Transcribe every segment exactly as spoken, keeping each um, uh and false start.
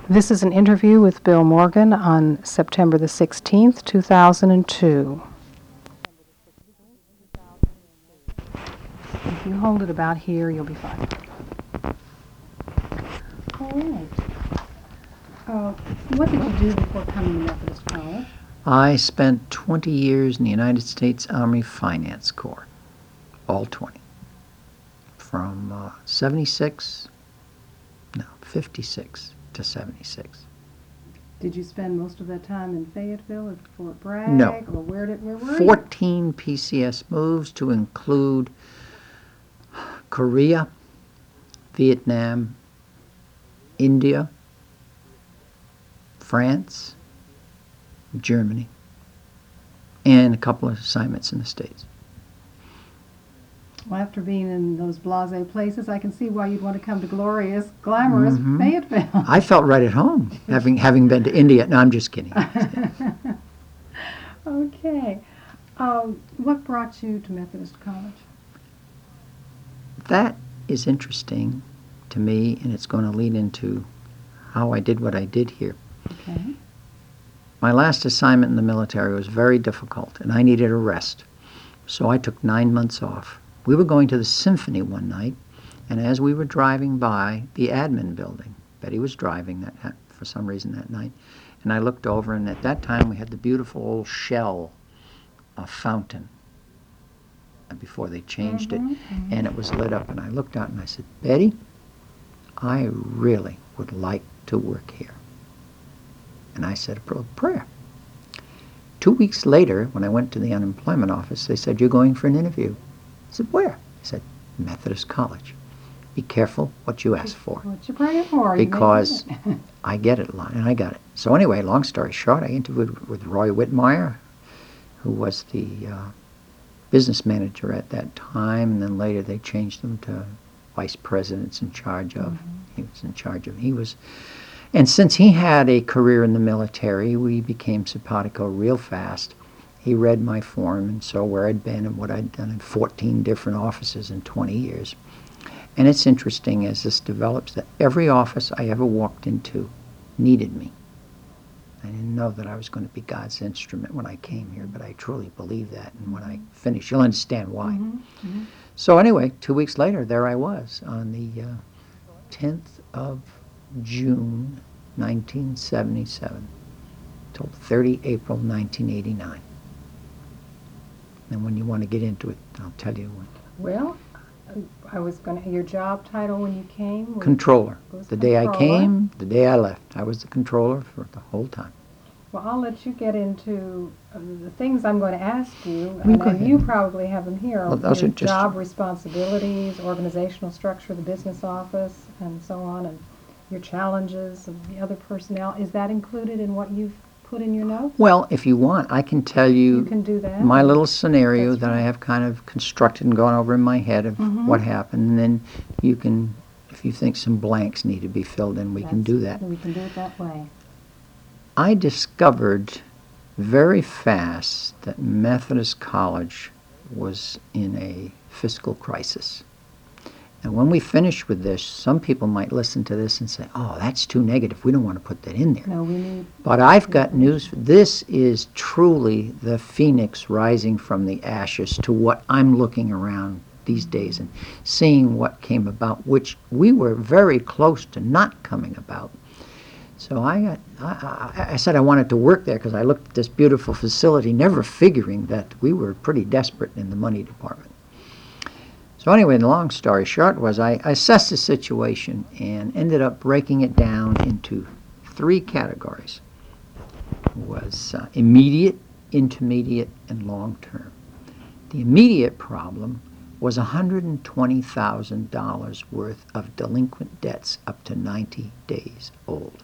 This is an interview with Bill Morgan on September the sixteenth, two thousand two. If you hold it about here, you'll be fine. All right. Uh, what did you do before coming to Methodist College? I spent twenty years in the United States Army Finance Corps, all twenty, from uh, seventy-six, no, fifty-six to seventy-six. Did you spend most of that time in Fayetteville or Fort Bragg? No. Or where did where were fourteen P C S moves to include Korea, Vietnam, India, France, Germany, and a couple of assignments in the States. Well, after being in those blasé places, I can see why you'd want to come to glorious, glamorous Mhm. Fayetteville. I felt right at home, having having been to India. No, I'm just kidding. Okay. Um, what brought you to Methodist College? That is interesting to me, and it's going to lead into how I did what I did here. Okay. My last assignment in the military was very difficult, and I needed a rest. So I took nine months off. We were going to the symphony one night, and as we were driving by the admin building, Betty was driving that for some reason that night, and I looked over, and at that time we had the beautiful old shell uh, fountain before they changed Mhm, it, mhm. and it was lit up, and I looked out and I said, Betty, I really would like to work here. And I said a prayer. Two weeks later, when I went to the unemployment office, they said, you're going for an interview. I said, where? I said, Methodist College. Be careful what you ask for. What you praying for? You may Because get it. I get it, and I got it. So anyway, long story short, I interviewed with Roy Whitmire, who was the uh, business manager at that time, and then later they changed him to vice presidents in charge of. Mm-hmm. He was in charge of, he was, and since he had a career in the military, we became simpatico real fast. He read my form, and so where I'd been and what I'd done in fourteen different offices in twenty years. And it's interesting as this develops that every office I ever walked into needed me. I didn't know that I was going to be God's instrument when I came here, but I truly believe that. And when I finish, you'll understand why. Mm-hmm, mm-hmm. So anyway, two weeks later, there I was on the uh, tenth of June, nineteen seventy-seven, till the thirtieth of April, nineteen eighty-nine. And when you want to get into it, I'll tell you when. Well, I was going to, your job title when you came? Was, Controller. was The day I controller. came, the day I left. I was the controller for the whole time. Well, I'll let you get into uh, the things I'm going to ask you. You I go know ahead. you probably have them here. Well, those your are just- job responsibilities, organizational structure of the business office, and so on, and your challenges of the other personnel. Is that included in what you've put in your notes? Well, if you want, I can tell you, You can do that. my little scenario That's that I right. have kind of constructed and gone over in my head of Mhm. what happened, and then you can, if you think some blanks need to be filled in, we can That's- do that. We can do it that way. I discovered very fast that Methodist College was in a fiscal crisis. And when we finish with this, some people might listen to this and say, oh, that's too negative. We don't want to put that in there. No, we need. But I've got news. This is truly the phoenix rising from the ashes to what I'm looking around these days and seeing what came about, which we were very close to not coming about. So I got, I, I, I said I wanted to work there because I looked at this beautiful facility, never figuring that we were pretty desperate in the money department. So anyway, the long story short was I, I assessed the situation and ended up breaking it down into three categories. It was uh, immediate, intermediate, and long-term. The immediate problem was one hundred twenty thousand dollars worth of delinquent debts up to ninety days old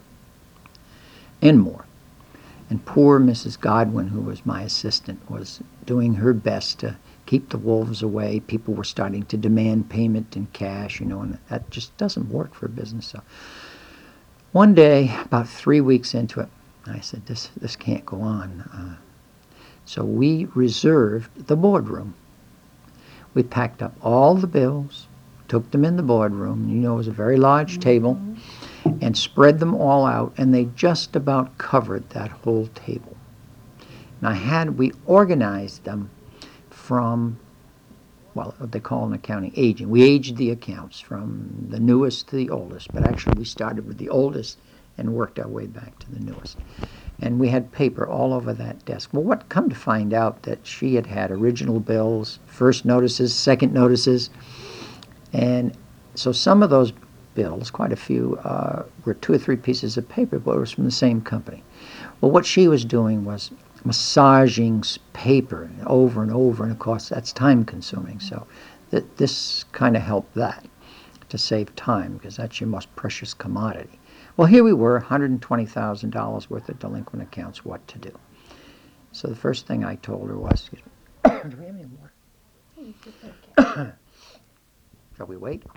and more. And poor Missus Godwin, who was my assistant, was doing her best to keep the wolves away. People were starting to demand payment in cash, you know, and that just doesn't work for a business. So one day, about three weeks into it, I said, this, this can't go on. Uh, so we reserved the boardroom. We packed up all the bills, took them in the boardroom. You know, it was a very large Mm-hmm. table. and spread them all out, and they just about covered that whole table. And I had, we organized them from, well, what they call in accounting, aging. We aged the accounts from the newest to the oldest, but actually we started with the oldest and worked our way back to the newest. And we had paper all over that desk. Well, what come to find out that she had had original bills, first notices, second notices, and so some of those bills, quite a few, uh, were two or three pieces of paper, but it was from the same company. Well, what she was doing was massaging s- paper over and over, and of course that's time consuming. So th- this kind of helped that to save time, because that's your most precious commodity. Well, here we were, one hundred twenty thousand dollars worth of delinquent accounts, what to do. So the first thing I told her was, do we have any more? Shall we wait?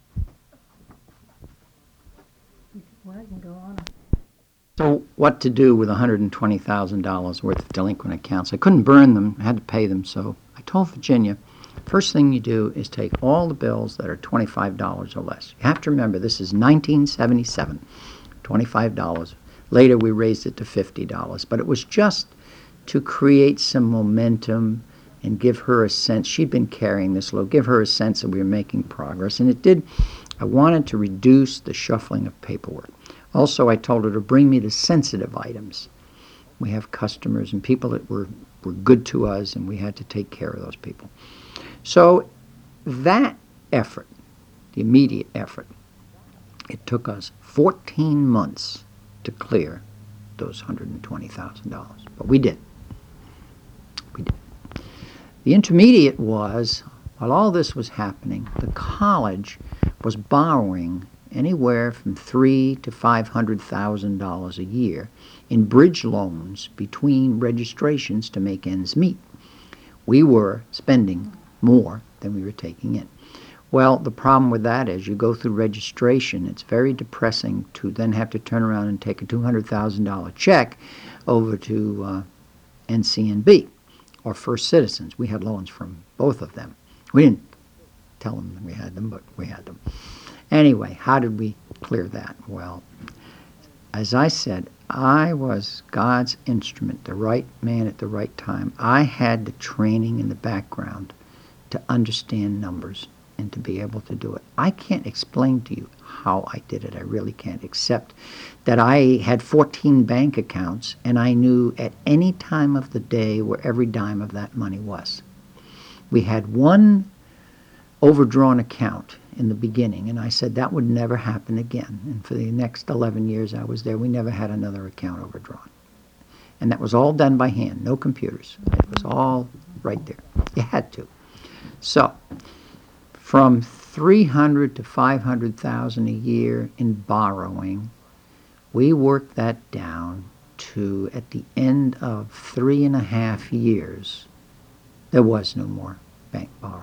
Well, you can go on. So what to do with one hundred twenty thousand dollars worth of delinquent accounts? I couldn't burn them, I had to pay them, so I told Virginia, first thing you do is take all the bills that are twenty-five dollars or less. You have to remember, this is nineteen seventy-seven, twenty-five dollars. Later we raised it to fifty dollars, but it was just to create some momentum and give her a sense, she'd been carrying this load, give her a sense that we were making progress, and it did. I wanted to reduce the shuffling of paperwork. Also, I told her to bring me the sensitive items. We have customers and people that were, were good to us, and we had to take care of those people. So that effort, the immediate effort, it took us fourteen months to clear those one hundred twenty thousand dollars. But we did. We did. The intermediate was, while all this was happening, the college was borrowing anywhere from three to five hundred thousand dollars a year in bridge loans between registrations to make ends meet. We were spending more than we were taking in. Well, the problem with that is you go through registration, it's very depressing to then have to turn around and take a two hundred thousand dollars check over to uh, N C N B or First Citizens. We had loans from both of them. We didn't tell them that we had them, but we had them. Anyway, how did we clear that? Well, as I said, I was God's instrument, the right man at the right time. I had the training and the background to understand numbers and to be able to do it. I can't explain to you how I did it. I really can't, except that I had fourteen bank accounts, and I knew at any time of the day where every dime of that money was. We had one overdrawn account in the beginning, and I said that would never happen again. And for the next eleven years I was there, we never had another account overdrawn. And that was all done by hand, no computers. It was all right there. You had to. So, from three hundred to five hundred thousand a year in borrowing, we worked that down to, at the end of three and a half years, there was no more bank borrowing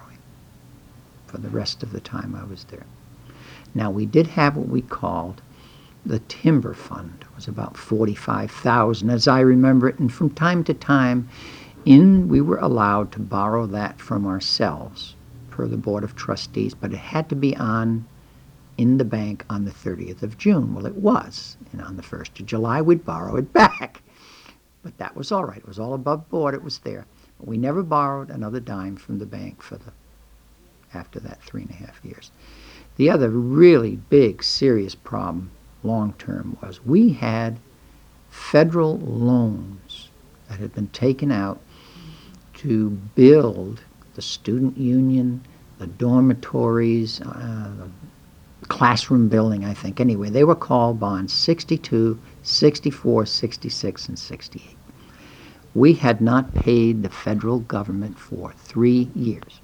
for the rest of the time I was there. Now, we did have what we called the timber fund. It was about forty-five thousand as I remember it, and from time to time in we were allowed to borrow that from ourselves per the Board of Trustees, but it had to be on in the bank on the thirtieth of June. Well, it was, and on the first of July we'd borrow it back. But that was all right. It was all above board. It was there. But we never borrowed another dime from the bank for the after that three and a half years. The other really big, serious problem long term was we had federal loans that had been taken out to build the student union, the dormitories, uh, the classroom building, I think. Anyway, they were called bonds sixty-two, sixty-four, sixty-six, and sixty-eight. We had not paid the federal government for three years.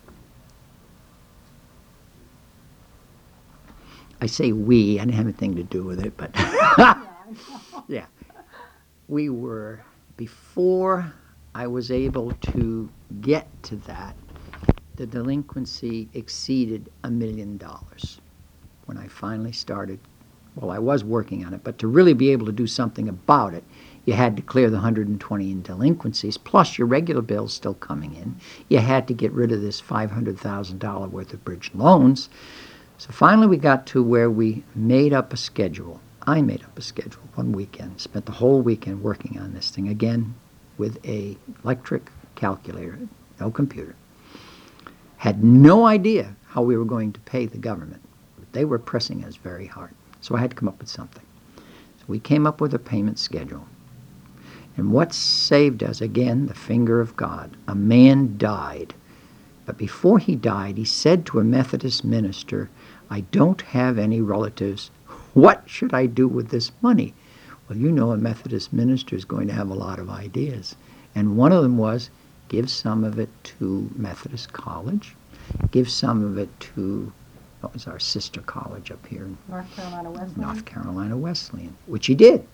I say we, I didn't have anything to do with it, but yeah. We were, before I was able to get to that, the delinquency exceeded a million dollars when I finally started. Well, I was working on it, but to really be able to do something about it, you had to clear the one hundred twenty in delinquencies, plus your regular bills still coming in. You had to get rid of this five hundred thousand dollars worth of bridge loans. So finally we got to where we made up a schedule I made up a schedule one weekend, spent the whole weekend working on this thing, again, with a electric calculator, no computer. Had no idea how we were going to pay the government. They were pressing us very hard. So I had to come up with something. So we came up with a payment schedule. And what saved us, again, the finger of God. A man died. But before he died, he said to a Methodist minister, I don't have any relatives. What should I do with this money? Well, you know a Methodist minister is going to have a lot of ideas. And one of them was, give some of it to Methodist College. Give some of it to, what was our sister college up here? North Carolina Wesleyan? North Carolina Wesleyan, which he did.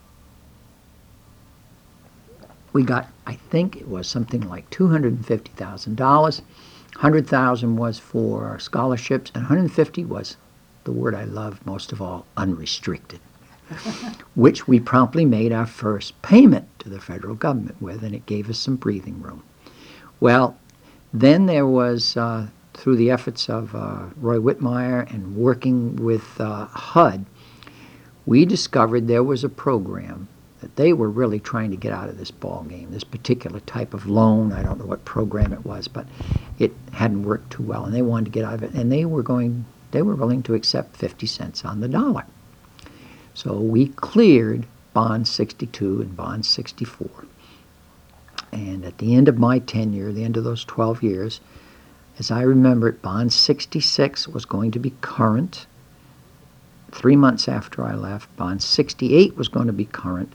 We got, I think it was something like two hundred fifty thousand dollars. one hundred thousand dollars was for scholarships, and one hundred fifty thousand dollars was the word I love most of all, unrestricted, which we promptly made our first payment to the federal government with, and it gave us some breathing room. Well, then there was, uh, through the efforts of uh, Roy Whitmire and working with uh, H U D, we discovered there was a program that they were really trying to get out of this ball game, this particular type of loan. I don't know what program it was, but it hadn't worked too well, and they wanted to get out of it, and they were going, they were willing to accept fifty cents on the dollar. So we cleared Bond sixty-two and Bond sixty-four. And at the end of my tenure, the end of those twelve years, as I remember it, Bond sixty-six was going to be current. Three months after I left, Bond sixty-eight was going to be current.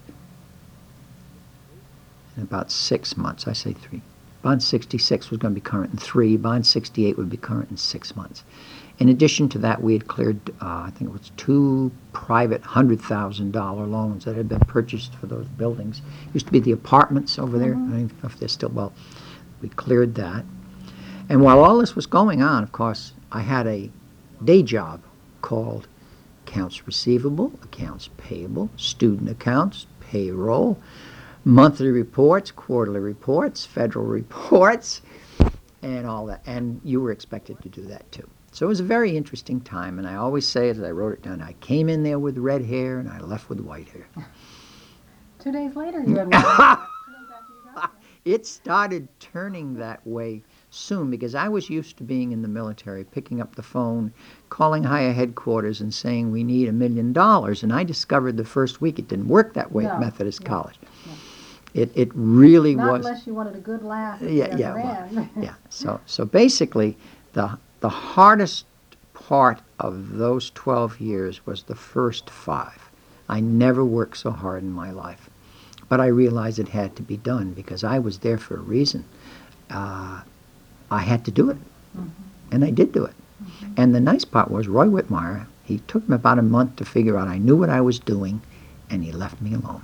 In about six months, I say three. Bond sixty-six was going to be current in three. Bond sixty-eight would be current in six months. In addition to that, we had cleared, uh, I think it was two private one hundred thousand dollar loans that had been purchased for those buildings. Used to be the apartments over there. Mm-hmm. I don't know if they're still, well, we cleared that. And while all this was going on, of course, I had a day job called accounts receivable, accounts payable, student accounts, payroll, monthly reports, quarterly reports, federal reports, and all that. And you were expected to do that too. So it was a very interesting time, and I always say, as I wrote it down, I came in there with red hair and I left with white hair. Two days later, you had one. Two days after you got there. It started turning that way soon because I was used to being in the military, picking up the phone, calling higher headquarters and saying we need a million dollars. And I discovered the first week it didn't work that way No, at Methodist no, College. no. It it really Not was. unless you wanted a good laugh at Yeah, the yeah, other well, end. yeah. So so basically, the the hardest part of those twelve years was the first five. I never worked so hard in my life, but I realized it had to be done because I was there for a reason. Uh, I had to do it, Mm-hmm. and I did do it. Mm-hmm. And the nice part was Roy Whitmire. He took me about a month to figure out I knew what I was doing, and he left me alone.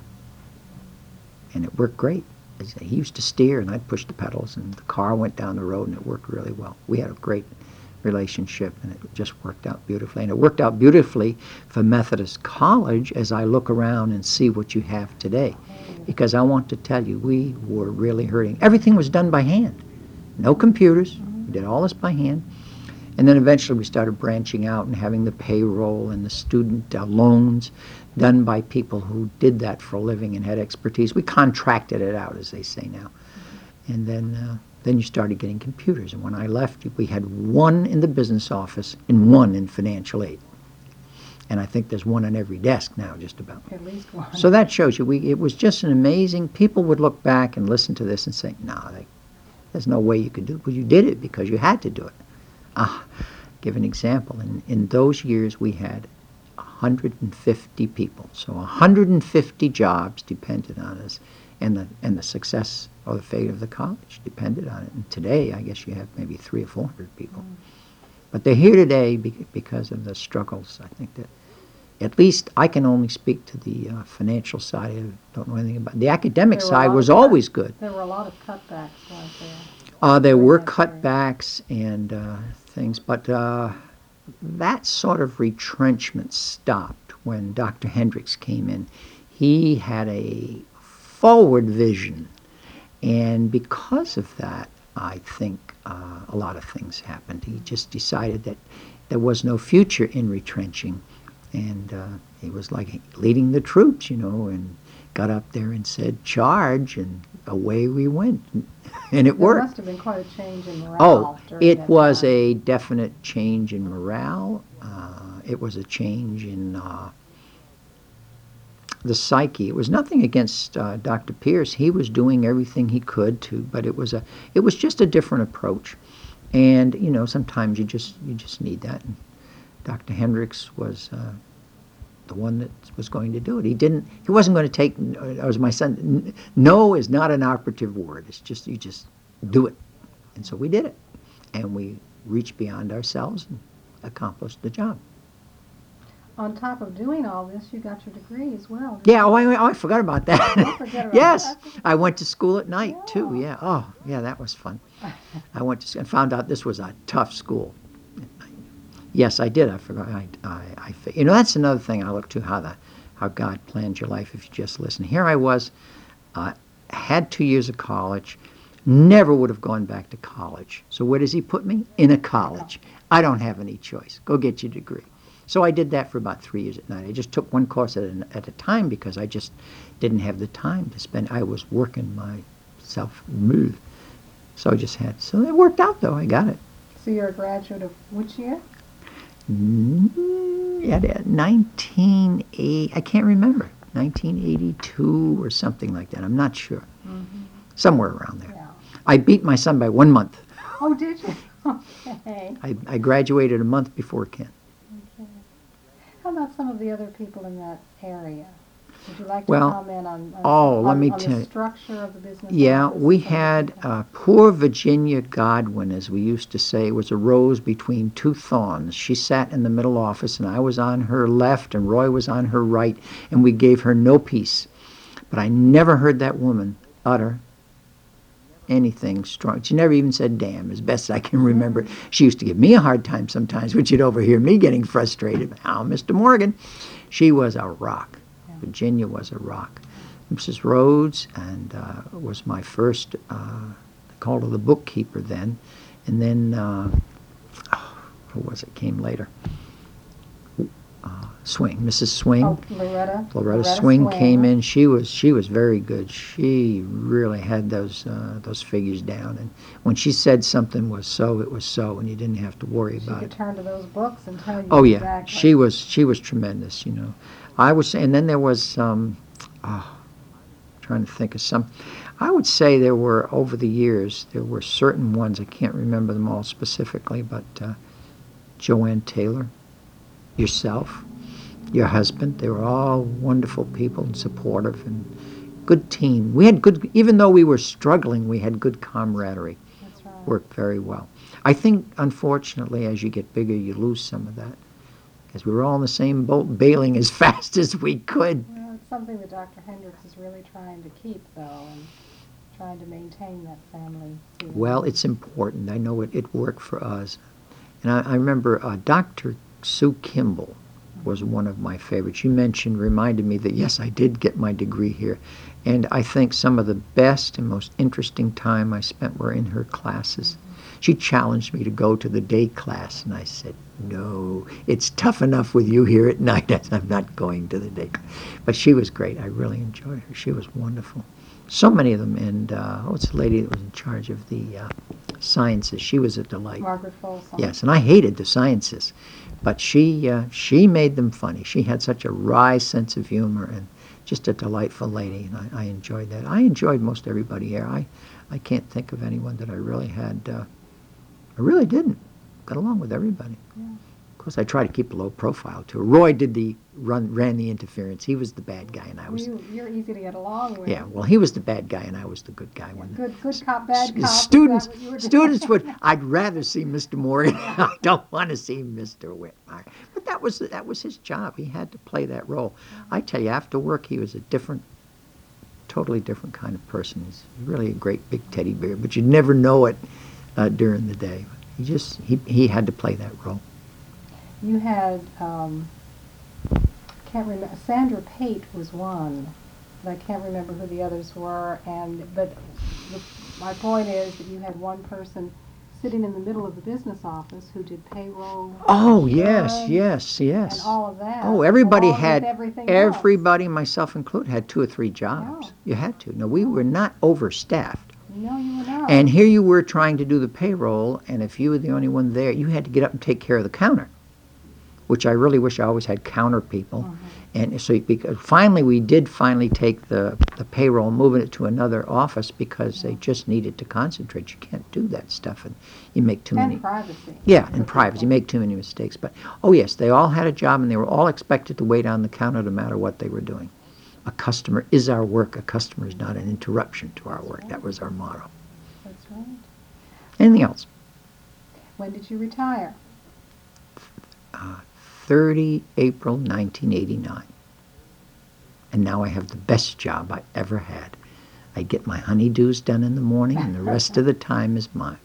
And it worked great. As I say, He used to steer, and I'd push the pedals, and the car went down the road, and it worked really well. We had a great relationship, and it just worked out beautifully. And it worked out beautifully for Methodist College as I look around and see what you have today. Because I want to tell you, we were really hurting. Everything was done by hand. No computers. We did all this by hand. And then eventually we started branching out and having the payroll and the student uh, loans done by people who did that for a living and had expertise. We contracted it out, as they say now. And then uh, then you started getting computers. And when I left, we had one in the business office and one in financial aid. And I think there's one on every desk now, just about. At least one. So that shows you, we, it was just an amazing, people would look back and listen to this and say, no, they, there's no way you could do it. But you did it because you had to do it. Ah, give an example. In, in those years, we had one hundred fifty people. So one hundred fifty jobs depended on us, and the and the success or the fate of the college depended on it. And today, I guess you have maybe three or four hundred people. Mm. But they're here today because of the struggles. I think that, at least I can only speak to the uh, financial side. I don't know anything about it. The academic There were a side lot was of cut- always good. There were a lot of cutbacks right there. Uh, there were During that period. cutbacks and uh, things, but uh, that sort of retrenchment stopped when Doctor Hendricks came in. He had a forward vision, and because of that, I think uh, a lot of things happened. He just decided that there was no future in retrenching, and uh, he was like leading the troops, you know, and got up there and said, "Charge," and away we went. And it There worked. must have been quite a change in morale Oh, during it that was time. a definite change in morale. Uh, it was a change in uh, the psyche. It was nothing against uh, Doctor Pierce. He was doing everything he could to, but it was a, it was just a different approach. And you know, sometimes you just you just need that. And Doctor Hendricks was uh, the one that was going to do it. He didn't. He wasn't going to take. As my son, n- no is not an operative word. It's just you just do it. And so we did it, and we reached beyond ourselves and accomplished the job. On top of doing all this, you got your degree as well. didn't Yeah, you? oh, I, oh, I forgot about that. Don't forget about Yes, that. I went to school at night too. Yeah. Yeah. Oh, yeah, that was fun. I went to and found out this was a tough school. Yes, I did. I forgot. I, I, I, you know, that's another thing I look to how the, how God plans your life if you just listen. Here I was, uh, had two years of college, never would have gone back to college. So where does He put me? In a college. I don't have any choice. Go get your degree. So I did that for about three years at night. I just took one course at a, at a time because I just didn't have the time to spend. I was working myself move. So I just had, so it worked out though. I got it. So you're a graduate of which year? Mm, yeah, that nineteen eighty, I can't remember, nineteen eighty-two or something like that. I'm not sure. Mm-hmm. Somewhere around there. Yeah. I beat my son by one month. Oh, did you? Okay. I, I graduated a month before Ken. Okay. How about some of the other people in that area? Would you like to Well, comment on, on, oh, on, let me on tell the you. structure of the business? Yeah, office we and had everything? uh, poor Virginia Godwin, as we used to say, was a rose between two thorns. She sat in the middle office, and I was on her left, and Roy was on her right, and we gave her no peace. But I never heard that woman utter anything strong. She never even said damn, as best I can remember. She used to give me a hard time sometimes, which you'd overhear me getting frustrated. Oh, Mister Morgan. She was a rock. Yeah. Virginia was a rock. Missus Rhodes and uh, was my first, uh, they called her the bookkeeper then. And then, uh, oh, who was it, came later? Uh, Swing, Missus Swing. Oh, Loretta. Loretta Swing came in. She was she was very good. She really had those uh, those figures down. And when she said something was so, it was so, and you didn't have to worry She about could it. turn to those books and tell you Oh yeah, exactly. she was she was tremendous. You know, I was, and then there was um, oh, trying to think of some. I would say there were over the years there were certain ones, I can't remember them all specifically, but uh, Joanne Taylor, yourself, your husband, they were all wonderful people and supportive and good team. We had good, even though we were struggling, we had good camaraderie. That's right. Worked very well. I think, unfortunately, as you get bigger, you lose some of that. Because we were all in the same boat, bailing as fast as we could. Well, it's something that Doctor Hendricks is really trying to keep, though, and trying to maintain that family feeling. Well, it's important. I know it, it worked for us. And I, I remember uh, Doctor Sue Kimball was one of my favorites. You mentioned, reminded me that, yes, I did get my degree here. And I think some of the best and most interesting time I spent were in her classes. Mm-hmm. She challenged me to go to the day class, and I said, no, it's tough enough with you here at night. I'm not going to the day class. But she was great. I really enjoyed her. She was wonderful. So many of them. And uh, oh, it's the lady that was in charge of the uh, sciences. She was a delight. Margaret Folsom. Yes, and I hated the sciences. But she uh, she made them funny. She had such a wry sense of humor and just a delightful lady, and I, I enjoyed that. I enjoyed most everybody here. I, I can't think of anyone that I really had. Uh, I really didn't. Got along with everybody. Yeah. Of course, I try to keep a low profile too. Roy did the run, ran the interference. He was the bad guy, and I was. You, you're easy to get along with. Yeah, well, he was the bad guy, and I was the good guy. When the Good, good cop, bad cop. is that students, what you were doing? students would. I'd rather see Mister Morgan. I don't want to see Mister Whitmire. But that was that was his job. He had to play that role. I tell you, after work, he was a different, totally different kind of person. He's really a great big teddy bear, but you'd never know it uh, during the day. He just he he had to play that role. You had, um, can't remember, Sandra Pate was one, but I can't remember who the others were. And but the, my point is that you had one person sitting in the middle of the business office who did payroll. Oh, yes, insurance, yes, yes. And all of that. Oh, everybody along with had, everything else. everybody, myself included, had two or three jobs. Yeah. You had to. No, we were not overstaffed. No, you were not. And here you were trying to do the payroll, and if you were the only one there, you had to get up and take care of the counter, which I really wish I always had counter people. Mhm. And so because finally, we did finally take the, the payroll, moving it to another office because they just needed to concentrate. You can't do that stuff, and you make too many. And privacy. Yeah, for in privacy, you people. make too many mistakes. But, oh yes, they all had a job, and they were all expected to wait on the counter no matter what they were doing. A customer is our work. A customer is not an interruption to our work. That was our motto. That's right. Anything else? When did you retire? Uh, thirty April nineteen eighty-nine. And now I have the best job I ever had. I get my honeydews done in the morning, and the rest of the time is mine.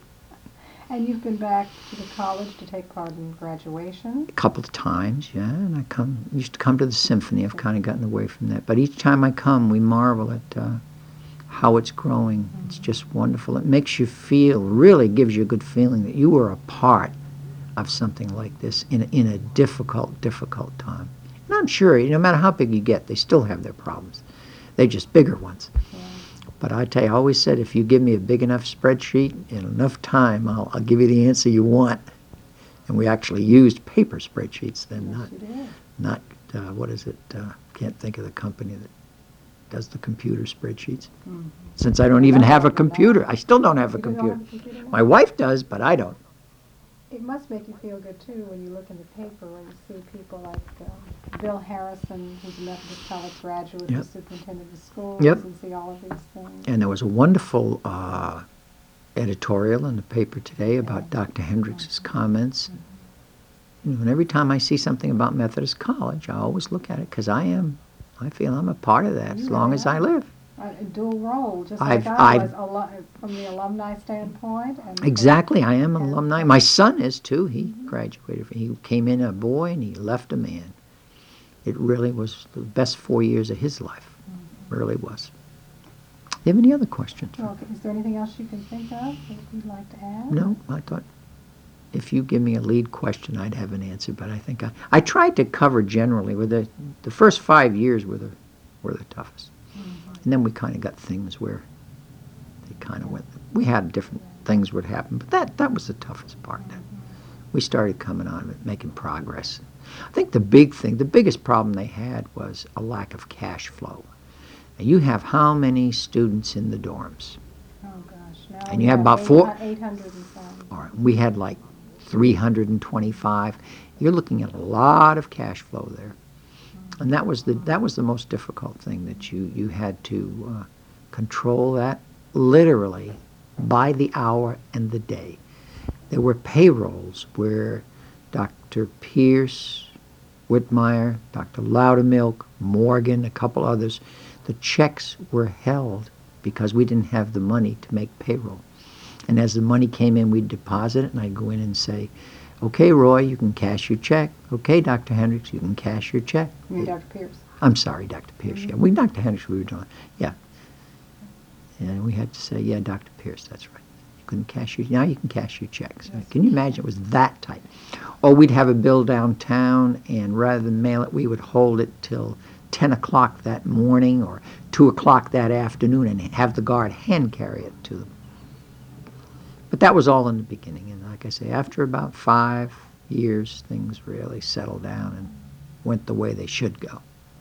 And you've been back to the college to take part in graduation. A couple of times, yeah, and I come used to come to the symphony. I've kind of gotten away from that, but each time I come, we marvel at uh, how it's growing. Mm-hmm. It's just wonderful. It makes you feel, really gives you a good feeling that you were a part of something like this in a, in a difficult, difficult time. And I'm sure, no matter how big you get, they still have their problems. They're just bigger ones. Yeah. But I tell you, I always said, if you give me a big enough spreadsheet in enough time, I'll, I'll give you the answer you want. And we actually used paper spreadsheets then, Yes, not, you did. not uh, what is it? Uh, can't think of the company that does the computer spreadsheets. Mhm. Since I don't You even don't have a have a computer. computer. I still don't have a You don't computer. have a computer now? My wife does, but I don't. It must make you feel good, too, when you look in the paper and you see people like um, Bill Harrison, who's a Methodist College graduate, Yep. the superintendent of schools, Yep. and see all of these things. And there was a wonderful uh, editorial in the paper today about Doctor Hendricks' comments. You know, and every time I see something about Methodist College, I always look at it because I am, I feel I'm a part of that You as long really as I are. live. A, a dual role, just I've- like I I've- was, alo- from the alumni standpoint. And Exactly, I am an and- alumni. My son is too. He graduated. He came in a boy and he left a man. It really was the best four years of his life. Really was. Do you have any other questions? Well, is there anything else you can think of that you'd like to add? No, I thought if you give me a lead question, I'd have an answer. But I think I, I tried to cover generally. With the the first five years were the were the toughest, and then we kind of got things where they kind of went. We had different things would happen, but that that was the toughest part. Then we started coming on it, making progress. I think the big thing, the biggest problem they had was a lack of cash flow. Now, you have how many students in the dorms? Oh, gosh. Now And we you have about eight four- hu- eight hundred and some. Or we had like three hundred twenty-five. You're looking at a lot of cash flow there, and that was the that was the most difficult thing, that you you had to uh, control that literally by the hour and the day. There were payrolls where Doctor Pierce, Whitmire, Doctor Loudermilk, Morgan, a couple others, the checks were held because we didn't have the money to make payroll. And as the money came in, we'd deposit it, and I'd go in and say, okay, Roy, you can cash your check. Okay, Doctor Hendricks, you can cash your check. You mean Doctor Pierce? I'm sorry, Doctor Pierce. Yeah, we, Doctor Hendricks, we were doing, yeah. And we had to say, yeah, Doctor Pierce, that's right. You couldn't cash your, now you can cash your checks. Yes. Can you imagine it was that tight? Or we'd have a bill downtown, and rather than mail it, we would hold it till ten o'clock that morning or two o'clock that afternoon and have the guard hand carry it to them. But that was all in the beginning, and like I say, after about five years, things really settled down and went the way they should go.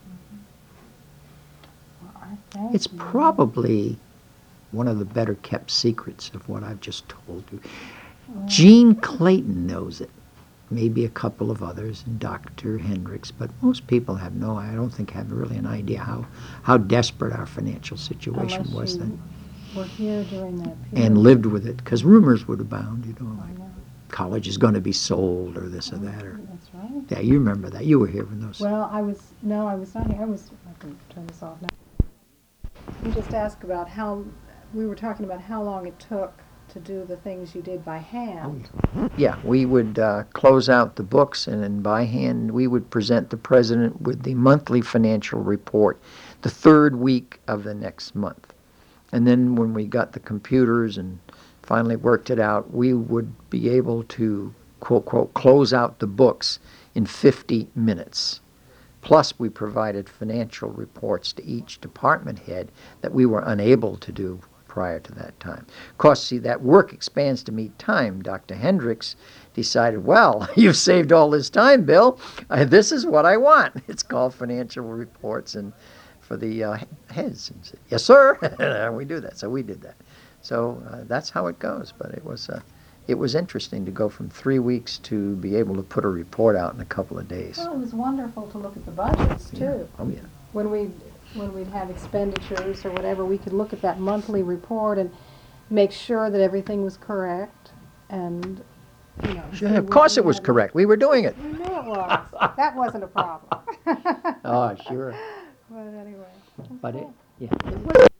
Well, I thank It's you. probably one of the better kept secrets of what I've just told you. Gene Clayton knows it, maybe a couple of others, and Doctor Hendricks, but most people have no, I don't think have really an idea how, how desperate our financial situation Unless was you then. were here during that period. And lived with it, because rumors would abound, you know, I like know. college is going to be sold or this or that. Or That's right. yeah, you remember that. You were here when those. Well, I was, no, I was not here. I was, I can turn this off now. You just asked about how, we were talking about how long it took to do the things you did by hand. Yeah, we would uh, close out the books, and then by hand we would present the president with the monthly financial report the third week of the next month. And then when we got the computers and finally worked it out, we would be able to, quote, quote, close out the books in fifty minutes. Plus, we provided financial reports to each department head that we were unable to do prior to that time. Of course, see, that work expands to meet time. Doctor Hendricks decided, well, you've saved all this time, Bill. Uh, this is what I want. It's called financial reports and for the uh, heads. And said, yes, sir. We do that. So we did that. So uh, that's how it goes. But it was uh, it was interesting to go from three weeks to be able to put a report out in a couple of days. Well, it was wonderful to look at the budgets too. Yeah. Oh yeah. When we when we'd have expenditures or whatever, we could look at that monthly report and make sure that everything was correct. And you know, Sure, of course it was correct. We were doing it. We knew it was. That wasn't a problem. Oh, sure. But anyway. But it, okay. yeah, it was